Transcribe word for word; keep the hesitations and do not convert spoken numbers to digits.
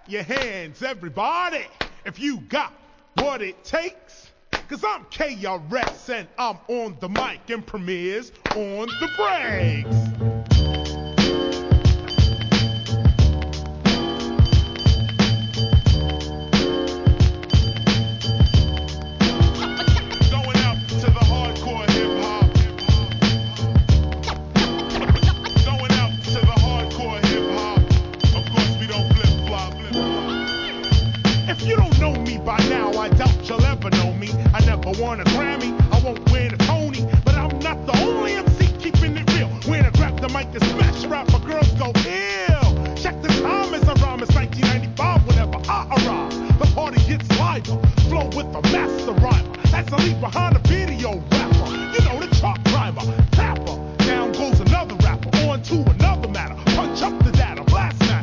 your hands, everybody, if you got what it takes. Cause I'm K R S and I'm on the mic and premieres on the breaks.